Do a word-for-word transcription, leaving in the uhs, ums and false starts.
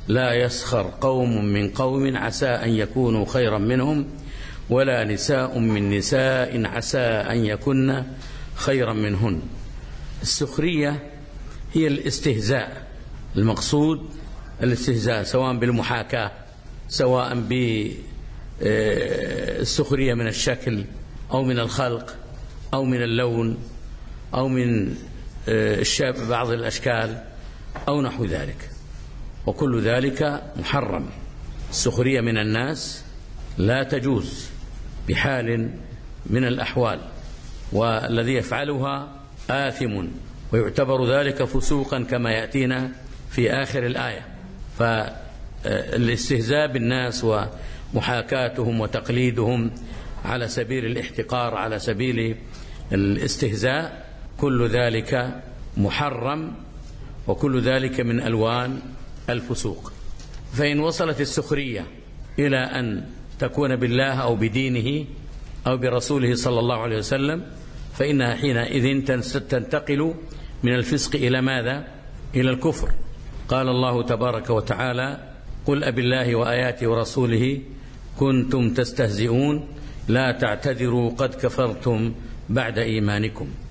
لا يسخر قوم من قوم عسى أن يكونوا خيرا منهم ولا نساء من نساء عسى أن يكن خيرا منهن. السخرية هي الاستهزاء، المقصود الاستهزاء سواء بالمحاكاة، سواء بالسخرية من الشكل أو من الخلق أو من اللون أو من بعض الأشكال أو نحو ذلك، وكل ذلك محرم. السخرية من الناس لا تجوز بحال من الأحوال، والذي يفعلها آثم ويعتبر ذلك فسوقا كما يأتينا في آخر الآية. فالاستهزاء بالناس ومحاكاتهم وتقليدهم على سبيل الاحتقار، على سبيل الاستهزاء، كل ذلك محرم، وكل ذلك من ألوان الفسوق. فإن وصلت السخرية إلى أن تكون بالله أو بدينه أو برسوله صلى الله عليه وسلم فإنها حينئذ تنتقل من الفسق إلى ماذا؟ إلى الكفر. قال الله تبارك وتعالى: قل أبالله وآياته ورسوله كنتم تستهزئون لا تعتذروا قد كفرتم بعد إيمانكم.